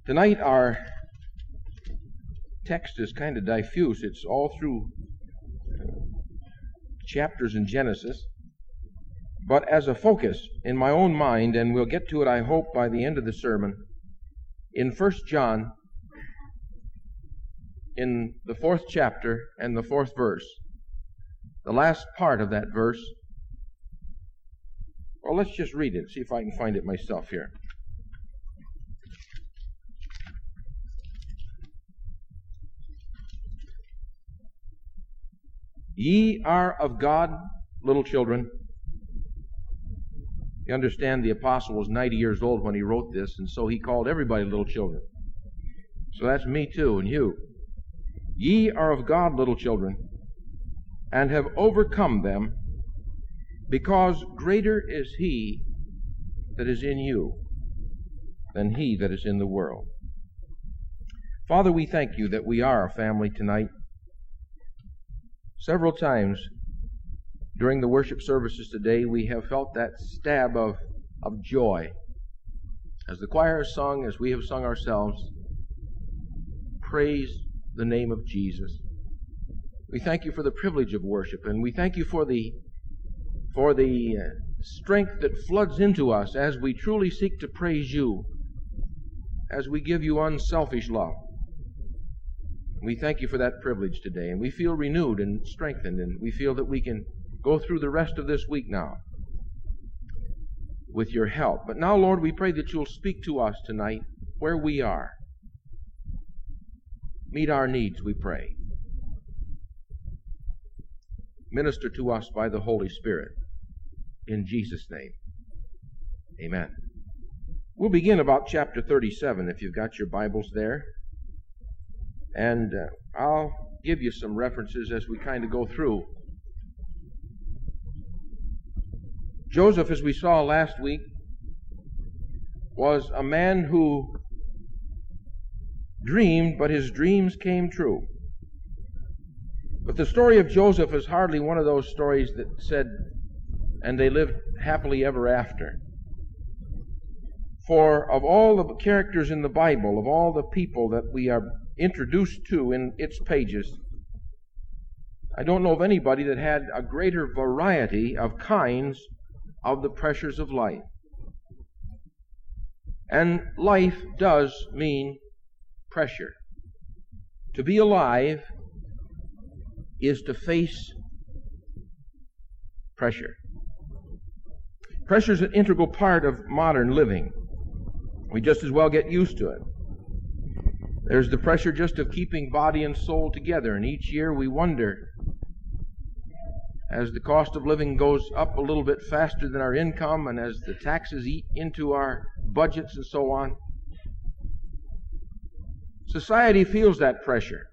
Tonight our text is kind of diffuse. It's all through chapters in Genesis. But as a focus in my own mind, and we'll get to it, I hope, by the end of the sermon, in 1 John, in the 4th chapter and the 4th verse, the last part of that verse, well, let's just read it, see if I can find it myself here. Ye are of God, little children. You understand the apostle was 90 years old when he wrote this, and so he called everybody little children. So that's me too, and you. Ye are of God, little children, and have overcome them, because greater is he that is in you than he that is in the world. Father, we thank you that we are a family tonight. Several times during the worship services today, we have felt that stab of joy. As the choir has sung, as we have sung ourselves, praise the name of Jesus. We thank you for the privilege of worship, and we thank you for the strength that floods into us as we truly seek to praise you, as we give you unselfish love. We thank you for that privilege today, and we feel renewed and strengthened, and we feel that we can go through the rest of this week now with your help. But now, Lord, we pray that you'll speak to us tonight where we are. Meet our needs, we pray. Minister to us by the Holy Spirit. In Jesus' name, amen. We'll begin about chapter 37, if you've got your Bibles there. And I'll give you some references as we kind of go through. Joseph, as we saw last week, was a man who dreamed, but his dreams came true. But the story of Joseph is hardly one of those stories that said, and they lived happily ever after. For of all the characters in the Bible, of all the people that we are introduced to in its pages, I don't know of anybody that had a greater variety of kinds of the pressures of life. And life does mean pressure. To be alive is to face pressure. Pressure is an integral part of modern living. We just as well get used to it. There's the pressure just of keeping body and soul together, and each year we wonder, as the cost of living goes up a little bit faster than our income, and as the taxes eat into our budgets and so on, society feels that pressure.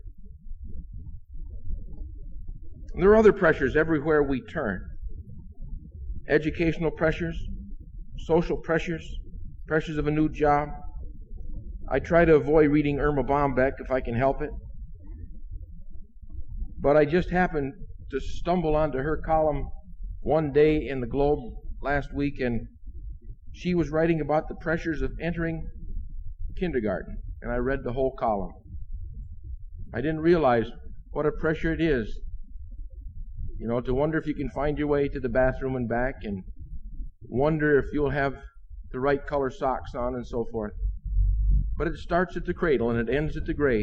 And there are other pressures everywhere we turn. Educational pressures, social pressures, pressures of a new job. I try to avoid reading Irma Bombeck if I can help it. But I just happened to stumble onto her column one day in the Globe last week, and she was writing about the pressures of entering kindergarten. And I read the whole column. I didn't realize what a pressure it is, to wonder if you can find your way to the bathroom and back, and wonder if you'll have the right color socks on and so forth. But it starts at the cradle and it ends at the grave.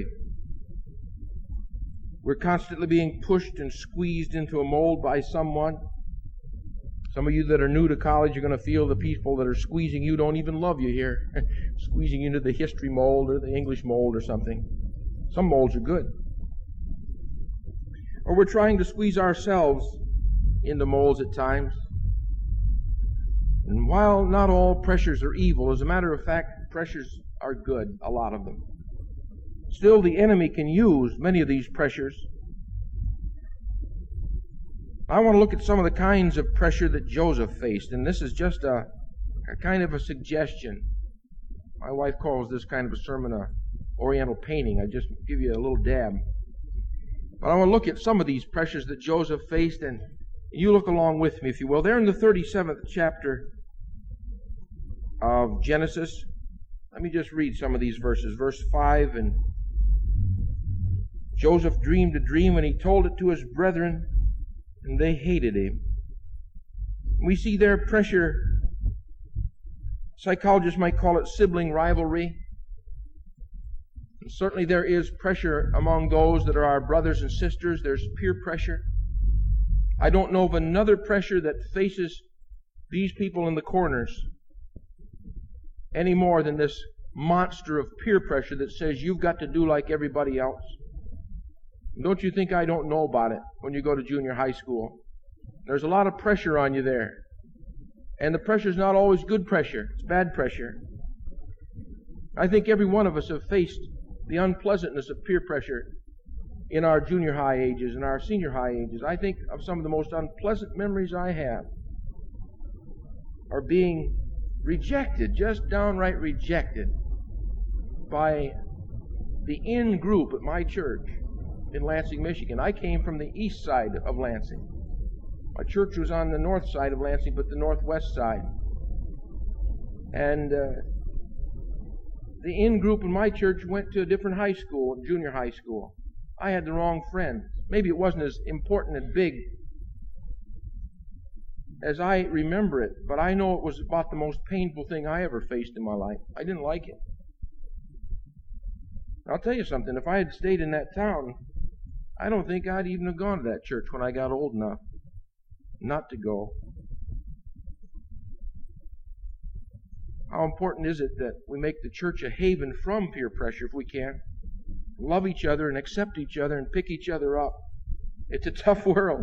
We're constantly being pushed and squeezed into a mold by someone. Some of you that are new to college are going to feel the people that are squeezing you don't even love you here. Squeezing you into the history mold or the English mold or something. Some molds are good. Or we're trying to squeeze ourselves into molds at times. And while not all pressures are evil, as a matter of fact, pressures are good, a lot of them. Still, the enemy can use many of these pressures. I want to look at some of the kinds of pressure that Joseph faced, and this is just a kind of a suggestion. My wife calls this kind of a sermon a oriental painting. I just give you a little dab. But I want to look at some of these pressures that Joseph faced, and you look along with me, if you will. They're in the 37th chapter of Genesis. Let me just read some of these verses. Verse 5, and Joseph dreamed a dream, and he told it to his brethren, and they hated him. We see their pressure. Psychologists might call it sibling rivalry. And certainly there is pressure among those that are our brothers and sisters. There's peer pressure. I don't know of another pressure that faces these people in the corners any more than this monster of peer pressure that says you've got to do like everybody else. Don't you think I don't know about it when you go to junior high school? There's a lot of pressure on you there. And the pressure is not always good pressure. It's bad pressure. I think every one of us have faced the unpleasantness of peer pressure in our junior high ages and our senior high ages. I think of some of the most unpleasant memories I have are being rejected, just downright rejected, by the in-group at my church in Lansing, Michigan. I came from the east side of Lansing. My church was on the north side of Lansing, but the northwest side. And the in-group in my church went to a different high school, junior high school. I had the wrong friend. Maybe it wasn't as important and big as I remember it, but I know it was about the most painful thing I ever faced in my life. I didn't like it. I'll tell you something. If I had stayed in that town, I don't think I'd even have gone to that church when I got old enough not to go. How important is it that we make the church a haven from peer pressure if we can? Love each other and accept each other and pick each other up. It's a tough world.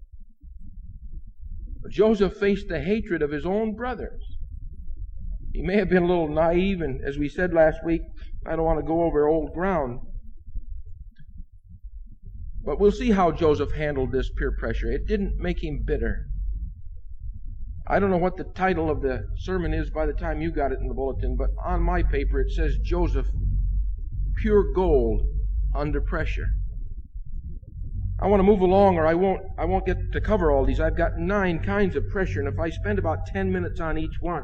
But Joseph faced the hatred of his own brothers. He may have been a little naive, and as we said last week, I don't want to go over old ground. But we'll see how Joseph handled this peer pressure. It didn't make him bitter. I don't know what the title of the sermon is by the time you got it in the bulletin, but on my paper it says Joseph, pure gold under pressure. I want to move along, or I won't get to cover all these. I've got 9 kinds of pressure, and if I spend about 10 minutes on each one.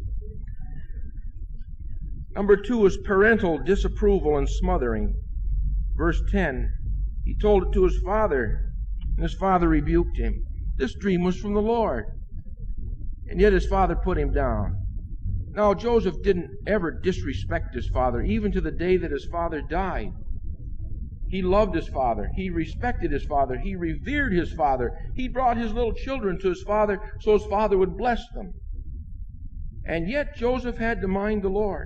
Number 2 is parental disapproval and smothering. Verse 10, he told it to his father, and his father rebuked him. This dream was from the Lord. And yet his father put him down. Now, Joseph didn't ever disrespect his father, even to the day that his father died. He loved his father. He respected his father. He revered his father. He brought his little children to his father so his father would bless them. And yet Joseph had to mind the Lord.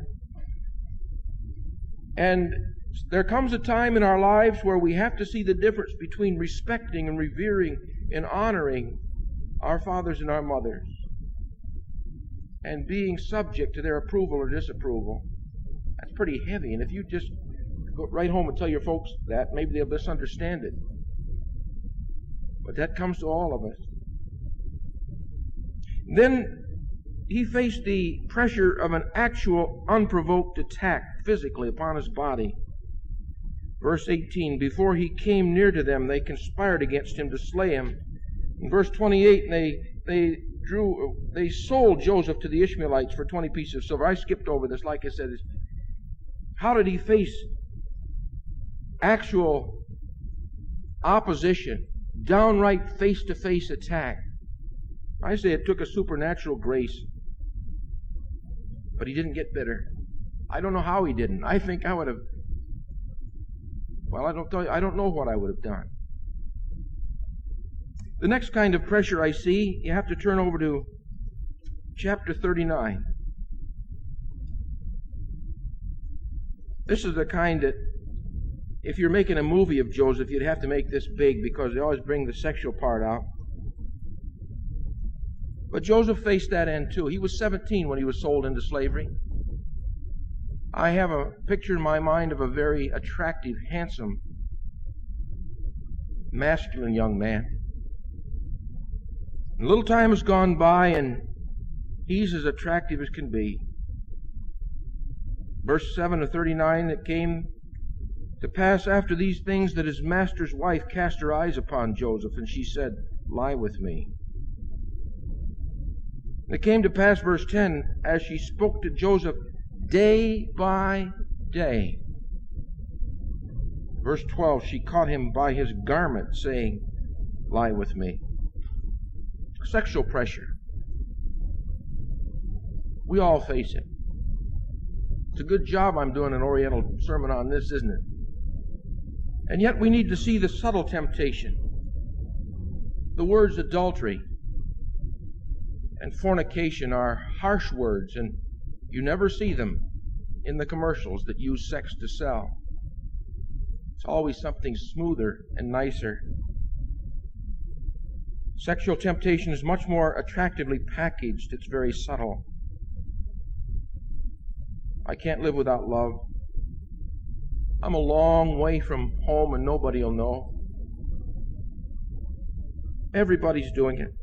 And there comes a time in our lives where we have to see the difference between respecting and revering and honoring our fathers and our mothers, and being subject to their approval or disapproval. That's pretty heavy. And if you just go right home and tell your folks that, maybe they'll misunderstand it. But that comes to all of us. Then he faced the pressure of an actual unprovoked attack physically upon his body. Verse 18, before he came near to them, they conspired against him to slay him. In verse 28, they sold Joseph to the Ishmaelites for 20 pieces of silver. I skipped over this, like I said. How did he face actual opposition, downright face-to-face attack? I say it took a supernatural grace. But he didn't get bitter. I don't know how he didn't. I think I would have, I don't know what I would have done. The next kind of pressure I see, you have to turn over to chapter 39. This is the kind that, if you're making a movie of Joseph, you'd have to make this big because they always bring the sexual part out. But Joseph faced that end too. He was 17 when he was sold into slavery. I have a picture in my mind of a very attractive, handsome, masculine young man. A little time has gone by and he's as attractive as can be. Verse 7 of 39, it came to pass after these things that his master's wife cast her eyes upon Joseph, and she said, lie with me. And it came to pass, verse 10, as she spoke to Joseph, day by day. Verse 12, she caught him by his garment, saying, lie with me. Sexual pressure. We all face it. It's a good job I'm doing an Oriental sermon on this, isn't it? And yet we need to see the subtle temptation. The words adultery and fornication are harsh words, and you never see them in the commercials that use sex to sell. It's always something smoother and nicer. Sexual temptation is much more attractively packaged. It's very subtle. I can't live without love. I'm a long way from home and nobody will know. Everybody's doing it.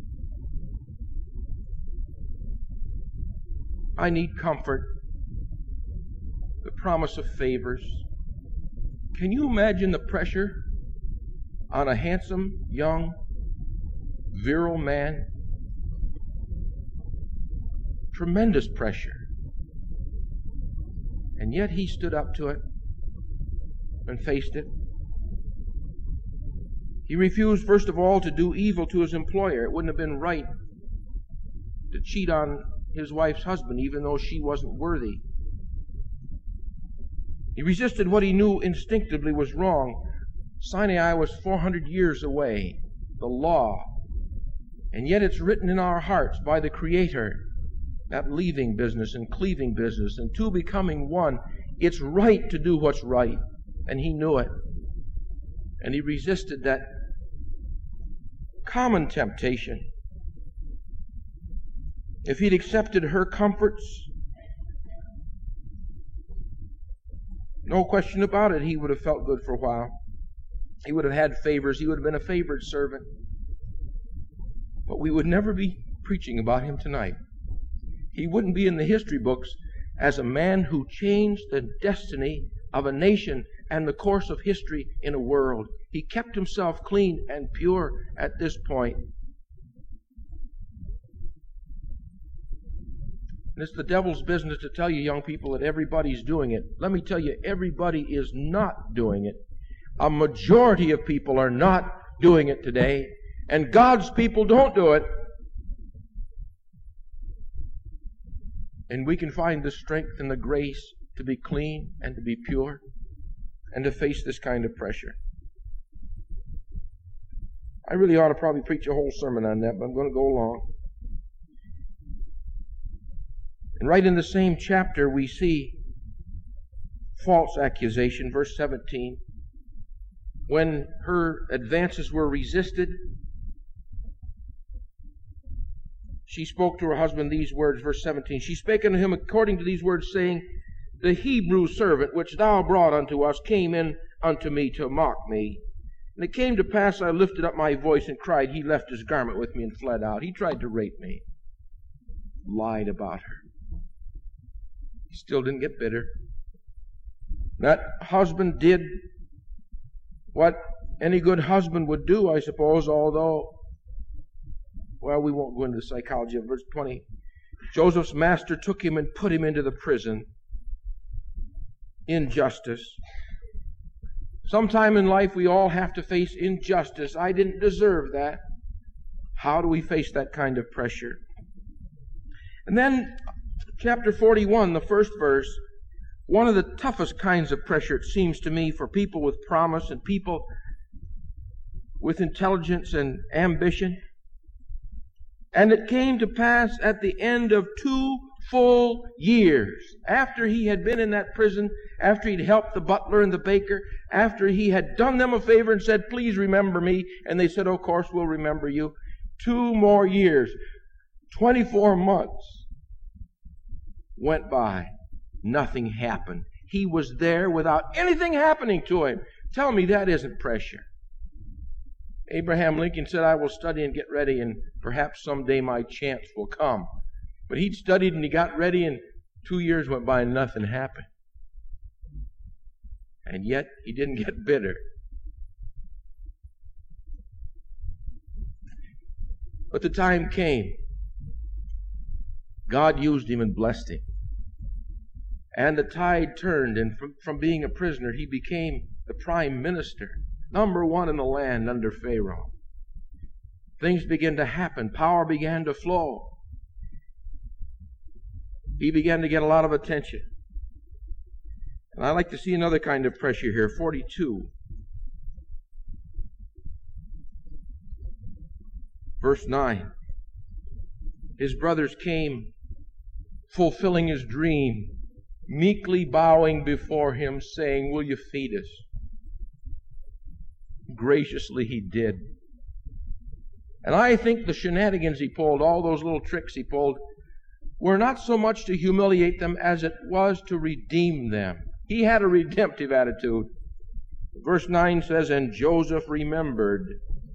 I need comfort, the promise of favors. Can you imagine the pressure on a handsome, young, virile man? Tremendous pressure. And yet he stood up to it and faced it. He refused, first of all, to do evil to his employer. It wouldn't have been right to cheat on his wife's husband, even though she wasn't worthy. He resisted what he knew instinctively was wrong. Sinai was 400 years away, the law. And yet it's written in our hearts by the Creator, that leaving business and cleaving business and two becoming one. It's right to do what's right. And he knew it. And he resisted that common temptation. If he'd accepted her comforts, no question about it, he would have felt good for a while. He would have had favors. He would have been a favored servant. But we would never be preaching about him tonight. He wouldn't be in the history books as a man who changed the destiny of a nation and the course of history in a world. He kept himself clean and pure at this point. And it's the devil's business to tell you, young people, that everybody's doing it. Let me tell you, everybody is not doing it. A majority of people are not doing it today. And God's people don't do it. And we can find the strength and the grace to be clean and to be pure and to face this kind of pressure. I really ought to probably preach a whole sermon on that, but I'm going to go along. And right in the same chapter we see false accusation, verse 17. When her advances were resisted, she spoke to her husband these words, verse 17. She spake unto him according to these words, saying, the Hebrew servant which thou brought unto us came in unto me to mock me. And it came to pass, I lifted up my voice and cried. He left his garment with me and fled out. He tried to rape me. Lied about her. He still didn't get bitter. That husband did what any good husband would do, I suppose, although, well, we won't go into the psychology of verse 20. Joseph's master took him and put him into the prison. Injustice. Sometime in life we all have to face injustice. I didn't deserve that. How do we face that kind of pressure? And then, chapter 41, the first verse, one of the toughest kinds of pressure, it seems to me, for people with promise and people with intelligence and ambition. And it came to pass at the end of 2 full years, after he had been in that prison, after he'd helped the butler and the baker, after he had done them a favor and said, please remember me, and they said, of course, we'll remember you. 2 more years, 24 months went by. Nothing happened. He was there without anything happening to him. Tell me that isn't pressure. Abraham Lincoln said, I will study and get ready, and perhaps someday my chance will come. But he'd studied and he got ready, and 2 years went by and nothing happened. And yet he didn't get bitter. But the time came. God used him and blessed him. And the tide turned, and from being a prisoner, he became the prime minister, number one in the land under Pharaoh. Things began to happen. Power began to flow. He began to get a lot of attention. And I like to see another kind of pressure here, 42. Verse 9. His brothers came, fulfilling his dream, meekly bowing before him, saying, "Will you feed us?" Graciously he did. And I think the shenanigans he pulled, all those little tricks he pulled, were not so much to humiliate them as it was to redeem them. He had a redemptive attitude. Verse 9 says, "And Joseph remembered."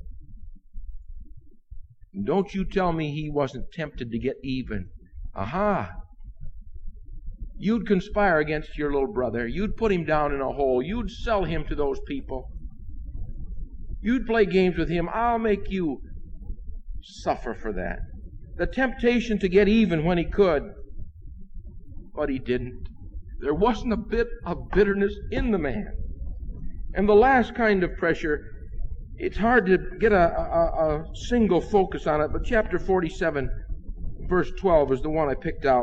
Don't you tell me he wasn't tempted to get even. Aha! You'd conspire against your little brother. You'd put him down in a hole. You'd sell him to those people. You'd play games with him. I'll make you suffer for that. The temptation to get even when he could. But he didn't. There wasn't a bit of bitterness in the man. And the last kind of pressure, it's hard to get a single focus on it, but chapter 47, verse 12 is the one I picked out.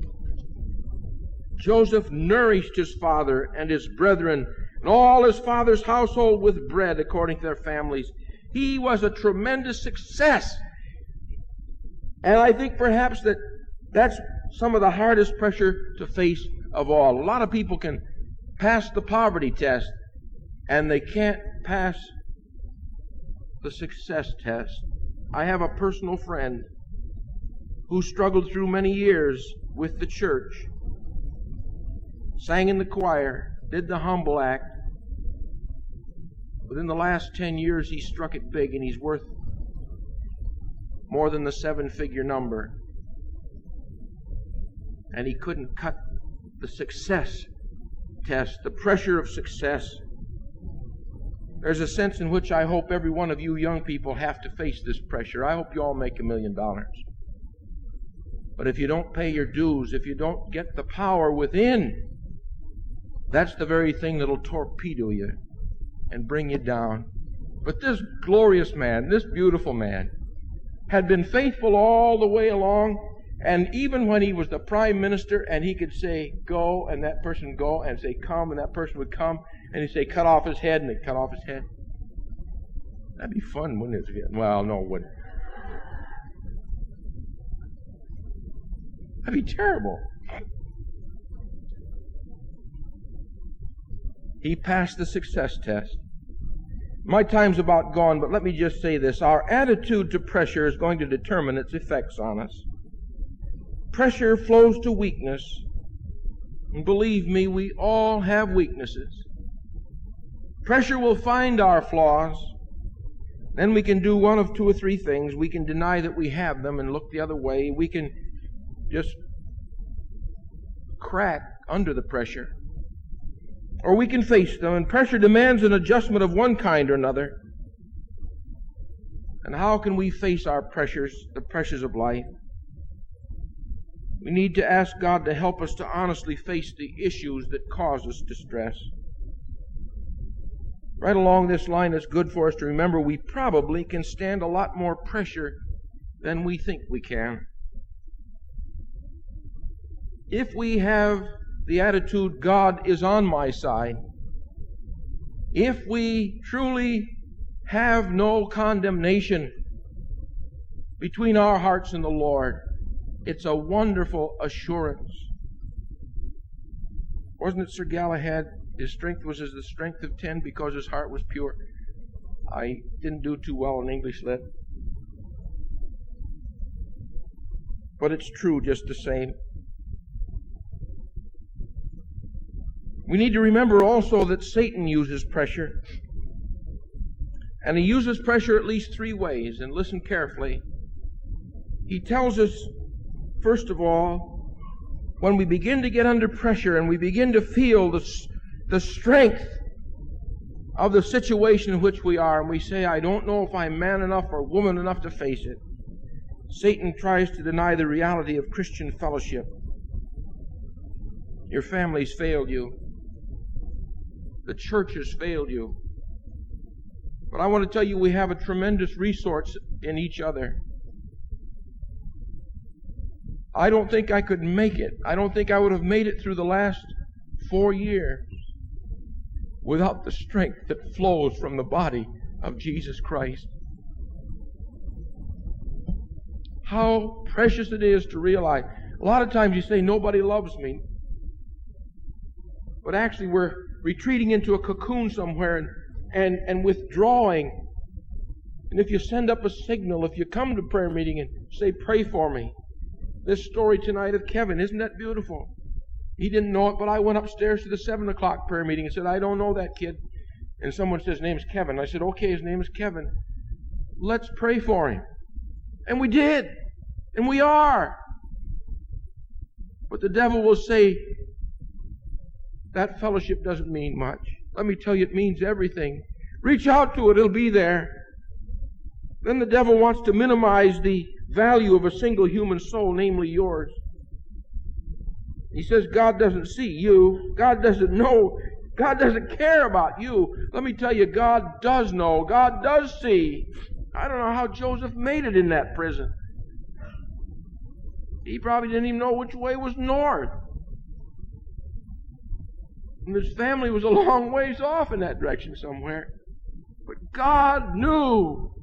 Joseph nourished his father and his brethren and all his father's household with bread according to their families. He was a tremendous success. And I think perhaps that's some of the hardest pressure to face of all. A lot of people can pass the poverty test, and they can't pass the success test. I have a personal friend who struggled through many years with the church, sang in the choir, did the humble act. Within the last 10 years, he struck it big, and he's worth more than the 7-figure number. And he couldn't cut the success test, the pressure of success. There's a sense in which I hope every one of you young people have to face this pressure. I hope you all make $1 million. But if you don't pay your dues, if you don't get the power within, that's the very thing that'll torpedo you and bring you down. But this glorious man, this beautiful man, had been faithful all the way along, and even when he was the prime minister and he could say go and that person would go, and say come and that person would come, and he'd say cut off his head and they'd cut off his head. That'd be fun, wouldn't it? Well, no, it wouldn't. That'd be terrible. He passed the success test. My time's about gone, but let me just say this. Our attitude to pressure is going to determine its effects on us. Pressure flows to weakness. And believe me, we all have weaknesses. Pressure will find our flaws. Then we can do one of two or three things. We can deny that we have them and look the other way. We can just crack under the pressure. Or we can face them, and pressure demands an adjustment of one kind or another. And how can we face our pressures, the pressures of life? We need to ask God to help us to honestly face the issues that cause us distress. Right along this line, it's good for us to remember we probably can stand a lot more pressure than we think we can. If we have the attitude, God is on my side, if we truly have no condemnation between our hearts and the Lord, it's a wonderful assurance. Wasn't it Sir Galahad? His strength was as the strength of 10 because his heart was pure. I didn't do too well in English lit, but it's true just the same. We need to remember also that Satan uses pressure. And he uses pressure at least 3 ways, and listen carefully. He tells us, first of all, when we begin to get under pressure and we begin to feel the strength of the situation in which we are, and we say, I don't know if I'm man enough or woman enough to face it, Satan tries to deny the reality of Christian fellowship. Your family's failed you. The church has failed you. But I want to tell you, we have a tremendous resource in each other. I don't think I could make it. I don't think I would have made it through the last 4 years without the strength that flows from the body of Jesus Christ. How precious it is to realize. A lot of times you say, nobody loves me. But actually we're retreating into a cocoon somewhere and withdrawing. And if you send up a signal, if you come to prayer meeting and say, pray for me. This story tonight of Kevin, isn't that beautiful? He didn't know it, but I went upstairs to the 7 o'clock prayer meeting and said, I don't know that kid. And someone says, his name's Kevin. I said, okay, his name is Kevin. Let's pray for him. And we did. And we are. But the devil will say, that fellowship doesn't mean much. Let me tell you, it means everything. Reach out to it, it'll be there. Then the devil wants to minimize the value of a single human soul, namely yours. He says God doesn't see you. God doesn't know. God doesn't care about you. Let me tell you, God does know. God does see. I don't know how Joseph made it in that prison. He probably didn't even know which way was north. And his family was a long ways off in that direction somewhere. But God knew.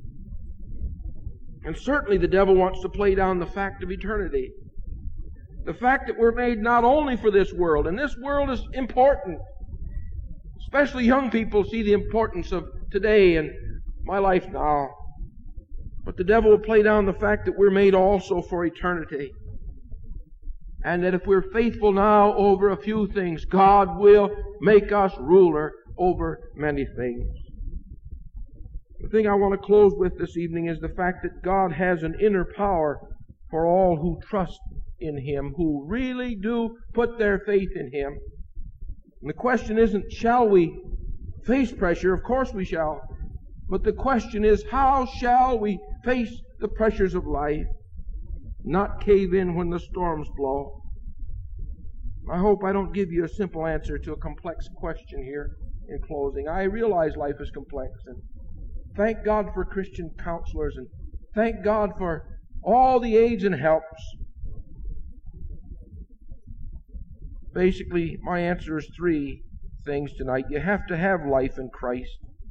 And certainly the devil wants to play down the fact of eternity. The fact that we're made not only for this world, and this world is important. Especially young people see the importance of today and my life now. But the devil will play down the fact that we're made also for eternity. And that if we're faithful now over a few things, God will make us ruler over many things. The thing I want to close with this evening is the fact that God has an inner power for all who trust in Him, who really do put their faith in Him. And the question isn't, shall we face pressure? Of course we shall. But the question is, how shall we face the pressures of life? Not cave in when the storms blow. I hope I don't give you a simple answer to a complex question here in closing. I realize life is complex, and thank God for Christian counselors, and thank God for all the aids and helps. Basically, my answer is 3 things tonight. You have to have life in Christ.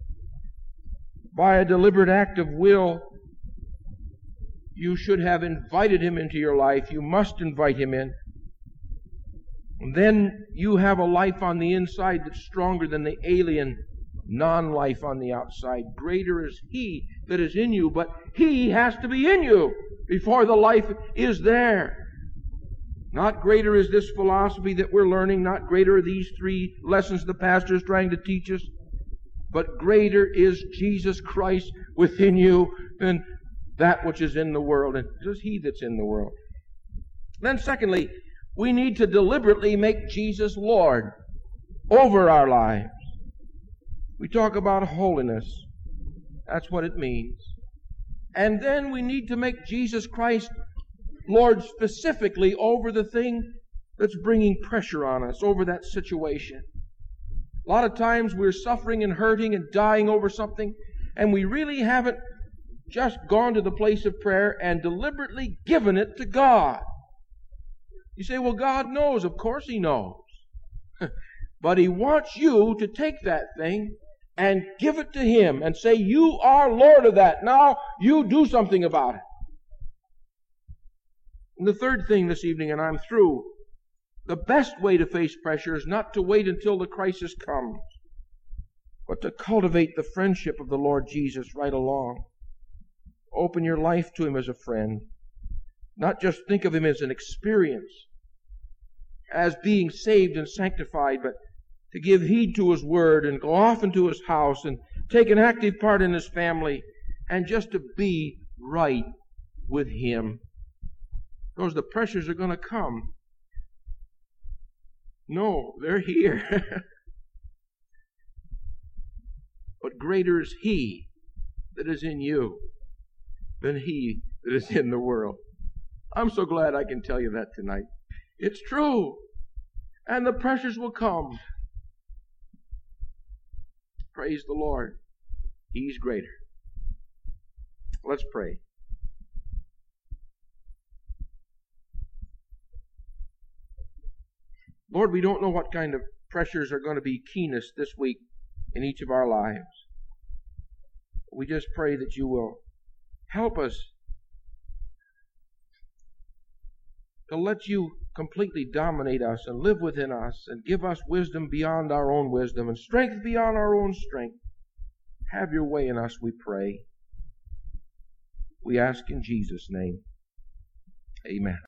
By a deliberate act of will, you should have invited Him into your life. You must invite Him in. And then you have a life on the inside that's stronger than the alien non-life on the outside. Greater is He that is in you, but He has to be in you before the life is there. Not greater is this philosophy that we're learning, not greater are these 3 lessons the pastor is trying to teach us, but greater is Jesus Christ within you than that which is in the world, and it is He that's in the world. Then secondly, we need to deliberately make Jesus Lord over our lives. We talk about holiness. That's what it means. And then we need to make Jesus Christ Lord specifically over the thing that's bringing pressure on us, over that situation. A lot of times we're suffering and hurting and dying over something, and we really haven't just gone to the place of prayer and deliberately given it to God. You say, well, God knows. Of course He knows. But He wants you to take that thing and give it to Him and say, you are Lord of that. Now you do something about it. And the third thing this evening, and I'm through, the best way to face pressure is not to wait until the crisis comes, but to cultivate the friendship of the Lord Jesus right along. Open your life to Him as a friend. Not just think of Him as an experience, as being saved and sanctified, but to give heed to His Word and go off into His house and take an active part in His family and just to be right with Him. Because the pressures are going to come. No, they're here. But greater is He that is in you than he that is in the world. I'm so glad I can tell you that tonight. It's true. and the pressures will come. Praise the Lord. He's greater. Let's pray. Lord, we don't know what kind of pressures are going to be keenest this week in each of our lives. We just pray that you will help us to let you completely dominate us and live within us and give us wisdom beyond our own wisdom and strength beyond our own strength. Have your way in us, we pray. We ask in Jesus' name. Amen.